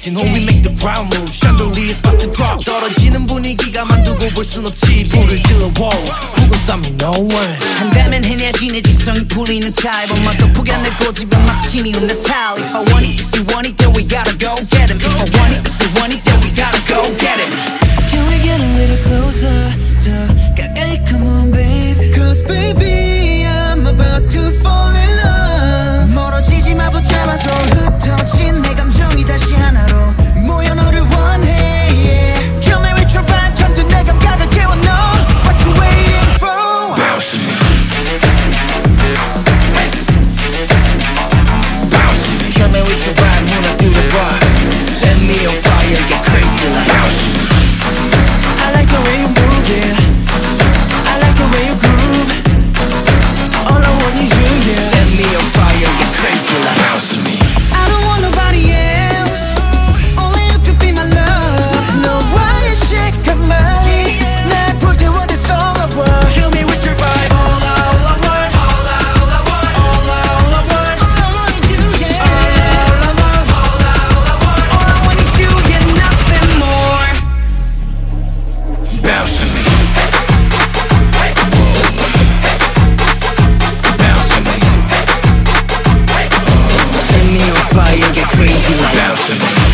dancing when we make the ground move. Chandeliers about to drop. 떨어지는 분위기가 만들고 볼 순 없지. 불을 질러 wow. 혹은 싸면 no one. 한다면 해내야지 내 직성이 풀리는 타입. 엄마도 포기 안 내 고집은 막침이 온다 살리. If I want it, if you want it, then we gotta go get him. If I want it, if you want it, then we gotta go get him. Can we get a little closer? 더 가까이 come on babe. Cause baby I'm about to fall in love. 멀어지지 마 붙잡아줘. 흩어진 내 감정이 다시 하나로 모여 너를 원해 yeah. Kill me with your vibe 잠든 내 감각을 깨워 너 What you waiting for? Bounce with me. Bounce with me. Kill me with your vibe 무너뜨려 봐. Set me on fire, get crazy like bounce with me. I like the way you move yeah. I like the way you groove. All I want is you yeah. Set me on fire, get crazy like bounce with me. I don't want nobody else. Only you could be my love. 너와의 시간 멀리 날 불태워 that's all I want. Kill me with your vibe. All I want. All I want. All I want. All I want is you yeah. All I want. All I want is you yeah. Nothing more. Bounce with me. Bounce with me. Set me on fire, get crazy like Bounce with me.